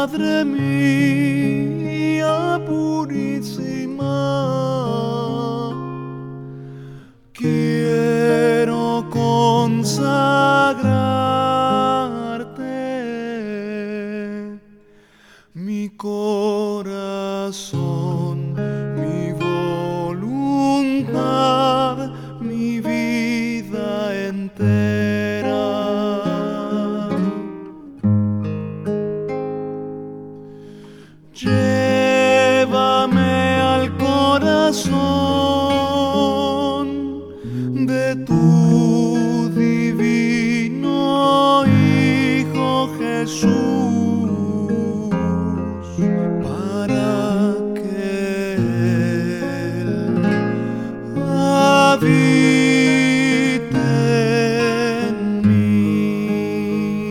Madre mía purísima, quiero consagrarte mi corazón, mi voluntad, mi vida entera. Llévame al corazón de tu divino Hijo Jesús, para que Él habite en mí.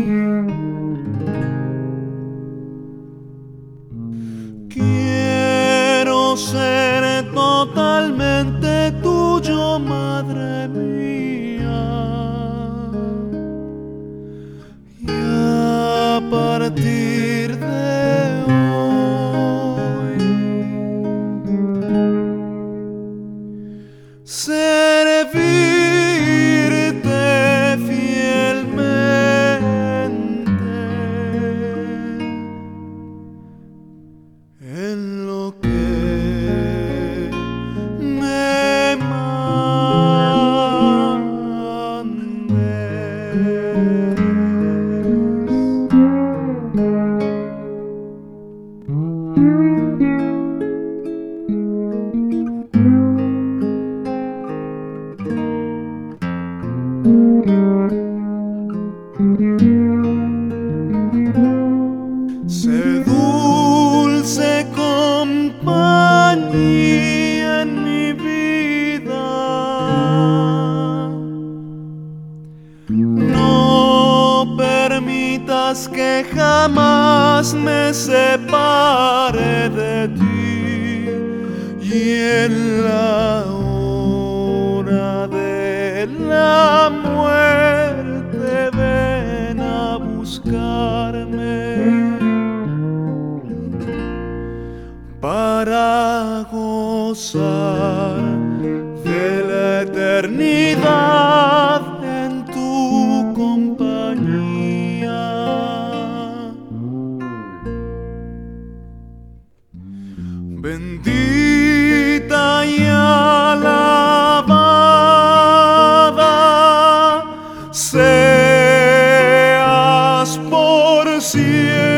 Quiero ser totalmente tuyo, Madre mía, y a partir de hoy servirte fielmente en lo que me sé dulce compañía en mi vida. No permitas que jamás me separe de ti, y en la hora de la muerte ven a buscarme para gozar de la eternidad en tu compañía. Bendita y alabada seas por siempre.